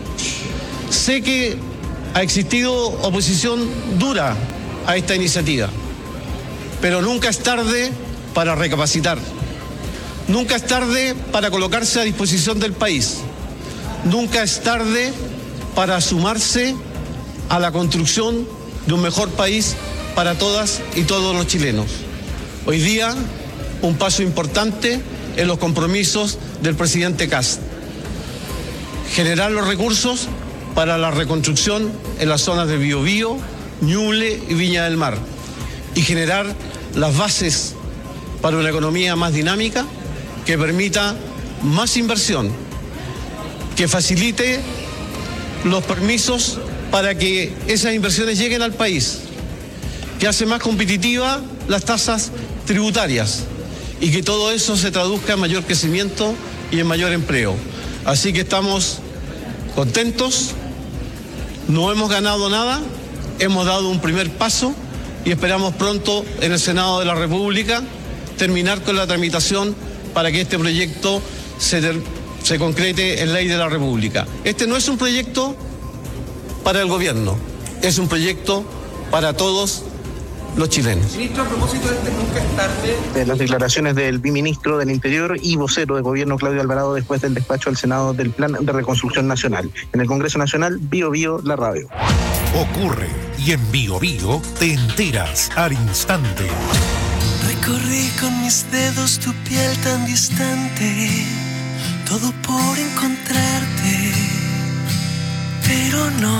Sé que ha existido oposición dura a esta iniciativa, pero nunca es tarde para recapacitar. Nunca es tarde para colocarse a disposición del país. Nunca es tarde para sumarse a la construcción de un mejor país para todas y todos los chilenos. Hoy día, un paso importante en los compromisos del presidente Kast. Generar los recursos para la reconstrucción en las zonas de Biobío, Ñuble y Viña del Mar. Y generar las bases para una economía más dinámica que permita más inversión, que facilite los permisos para que esas inversiones lleguen al país, que hace más competitiva las tasas tributarias y que todo eso se traduzca en mayor crecimiento y en mayor empleo. Así que estamos contentos, no hemos ganado nada, hemos dado un primer paso y esperamos pronto en el Senado de la República terminar con la tramitación para que este proyecto se, ter- se concrete en ley de la República. Este no es un proyecto para el gobierno, es un proyecto para todos los chilenos. Ministro, a propósito de este nunca es tarde. De las declaraciones del biministro del Interior y vocero de gobierno Claudio Alvarado después del despacho al Senado del Plan de Reconstrucción Nacional. En el Congreso Nacional, Bio Bio, la radio. Ocurre y en Bio Bio te enteras al instante. Recorrí con mis dedos tu piel tan distante, todo por encontrarte, pero no.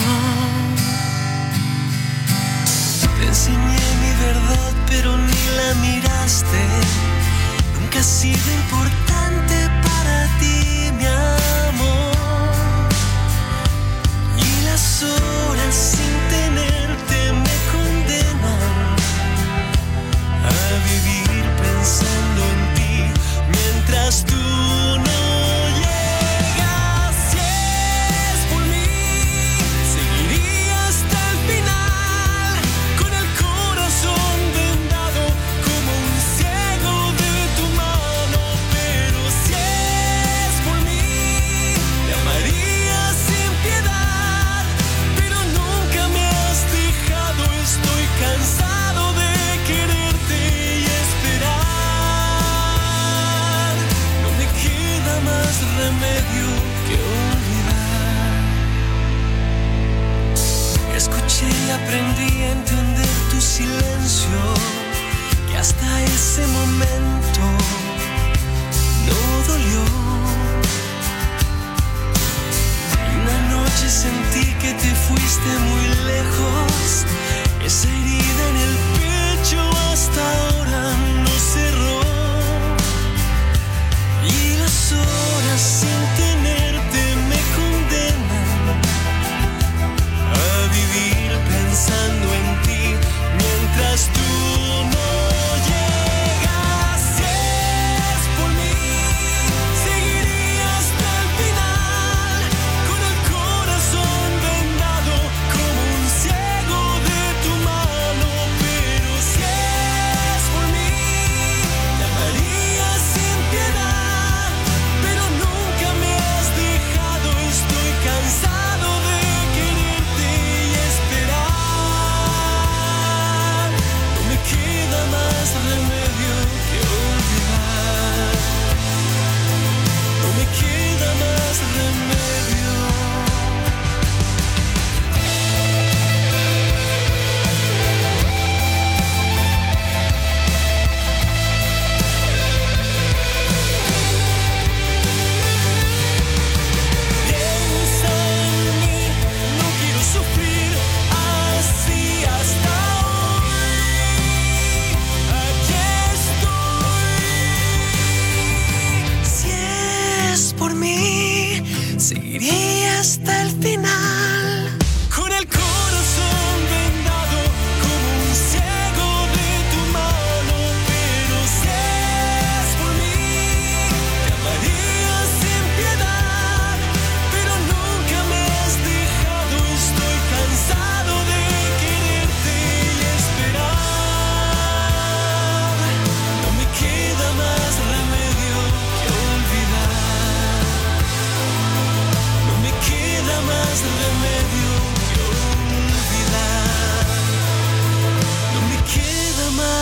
Te enseñé mi verdad, pero ni la miraste. Nunca ha sido importante para ti, mi amor. Y las horas sin tenerte me condenan a vivir pensando en ti mientras tú no llegas. Si es por mí, seguiría hasta el final, con el corazón vendado como un ciego de tu mano. Pero si es por mí, te amaría sin piedad, pero nunca me has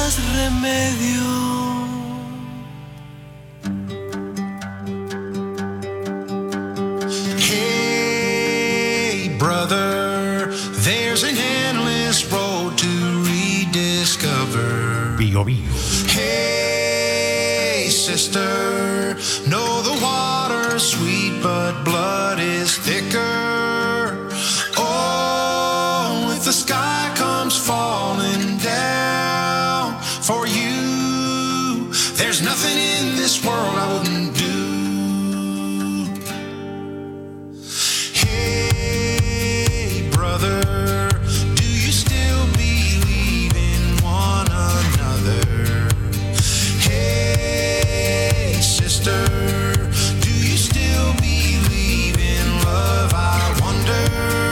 más remedio. Hey, brother, there's an endless road to rediscover. Bio Bio. Hey, sister, know the water's sweet, but blood is thicker. Oh, if the sky comes falling down for you, there's nothing in this world I wouldn't do. Hey, brother, do you still believe in one another? Hey, sister, do you still believe in love? I wonder.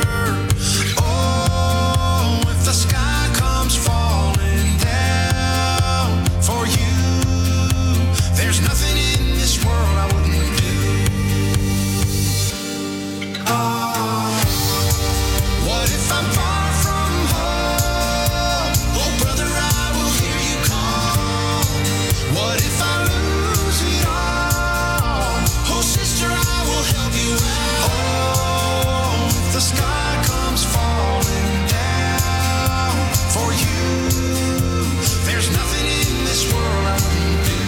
Oh, if the sky comes falling down for you, there's nothing in this world I wouldn't do. Oh, what if I'm far from home? Oh, brother, I will hear you call. What if I lose it all? Oh, sister, I will help you out. Oh, if the sky comes falling down for you, there's nothing in this world I wouldn't do.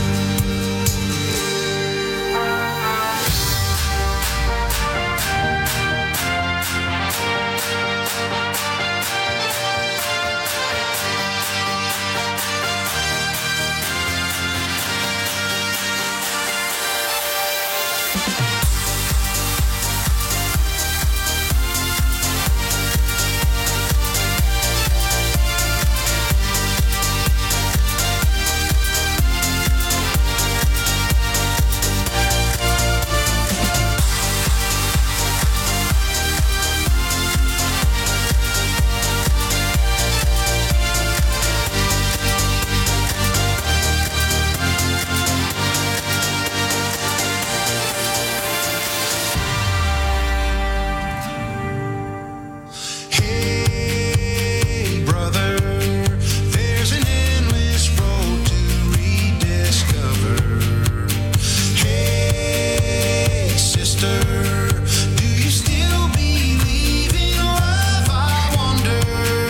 Hey, brother, there's an endless road to rediscover. Hey, sister, do you still believe in love? I wonder.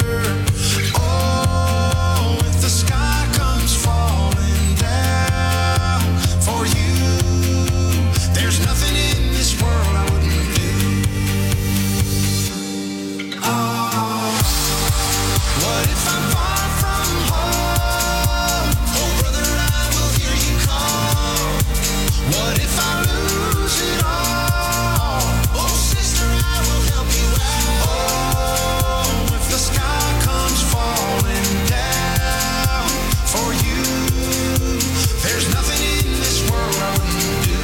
Oh, if the sky comes falling down for you, there's nothing in this world I wouldn't do. Oh, what if I'm far from home? Oh, brother, I will hear you call. What if I lose it all? Oh, sister, I will help you out. Oh, if the sky comes falling down for you, there's nothing in this world I wouldn't do.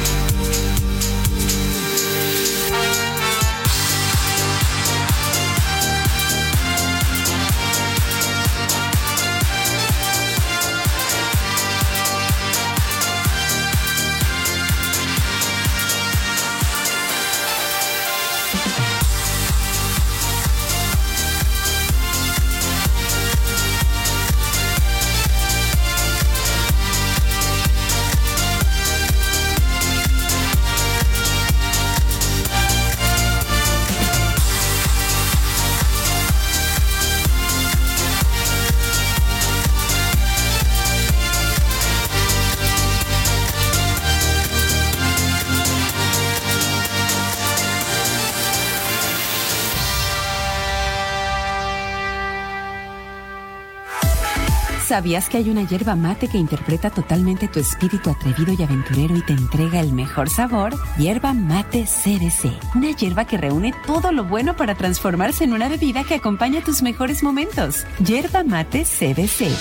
¿Sabías que hay una yerba mate que interpreta totalmente tu espíritu atrevido y aventurero y te entrega el mejor sabor? Yerba Mate C B C, una yerba que reúne todo lo bueno para transformarse en una bebida que acompaña tus mejores momentos. Yerba Mate C B C.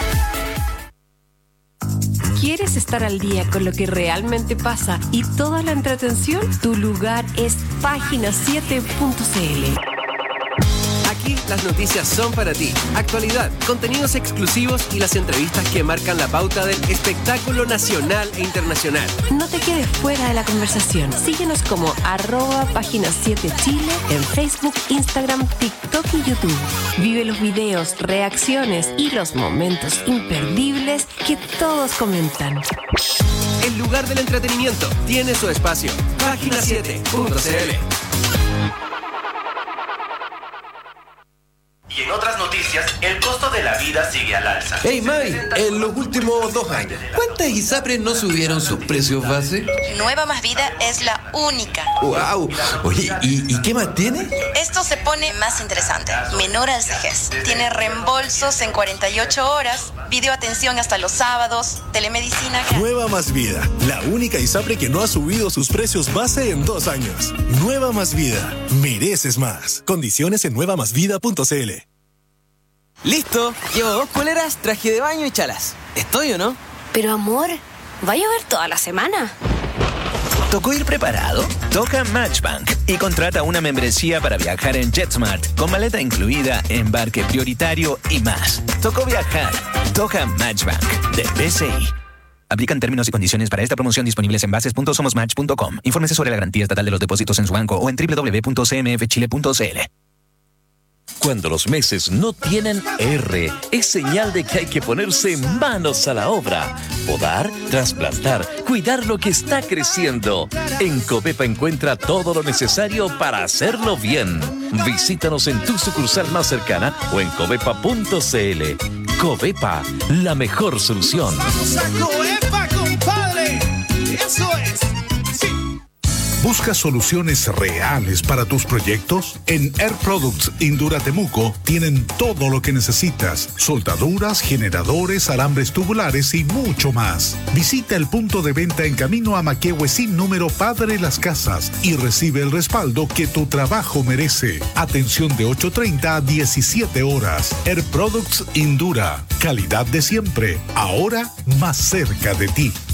¿Quieres estar al día con lo que realmente pasa y toda la entretención? Tu lugar es página siete punto c l. Aquí las noticias son para ti. Actualidad, contenidos exclusivos y las entrevistas que marcan la pauta del espectáculo nacional e internacional. No te quedes fuera de la conversación. Síguenos como arroba página siete Chile en Facebook, Instagram, TikTok y YouTube. Vive los videos, reacciones y los momentos imperdibles que todos comentan. El lugar del entretenimiento tiene su espacio. página siete punto c l. Y en otras noticias, el costo de la vida sigue al alza. Hey Mai, en los últimos dos años, ¿cuántas ISAPRES no subieron sus precios base? Nueva Más Vida es la única. ¡Wow! Oye, ¿y, y qué más tiene? Esto se pone más interesante. Menor al vejez. Tiene reembolsos en cuarenta y ocho horas, videoatención hasta los sábados, telemedicina. Nueva Más Vida, la única ISAPRE que no ha subido sus precios base en dos años. Nueva Más Vida, mereces más. Condiciones en nueva más vida punto c l. Listo, llevo dos poleras, traje de baño y chalas. ¿Estoy o no? Pero amor, ¿va a llover toda la semana? ¿Tocó ir preparado? Toca Matchbank y contrata una membresía para viajar en JetSmart con maleta incluida, embarque prioritario y más. Tocó viajar. Toca Matchbank de B C I. Aplican términos y condiciones para esta promoción disponibles en bases punto somos match punto com. Infórmese sobre la garantía estatal de los depósitos en su banco o en doble u doble u doble u punto c m f chile punto c l. Cuando los meses no tienen R, es señal de que hay que ponerse manos a la obra. Podar, trasplantar, cuidar lo que está creciendo. En Covepa encuentra todo lo necesario para hacerlo bien. Visítanos en tu sucursal más cercana o en covepa punto c l. Covepa, la mejor solución. ¡Vamos a Covepa, compadre! ¡Eso es! ¿Buscas soluciones reales para tus proyectos? En Air Products Indura Temuco tienen todo lo que necesitas: soldaduras, generadores, alambres tubulares y mucho más. Visita el punto de venta en camino a Maquehue sin número Padre Las Casas y recibe el respaldo que tu trabajo merece. Atención de ocho treinta a diecisiete horas. Air Products Indura. Calidad de siempre, ahora más cerca de ti.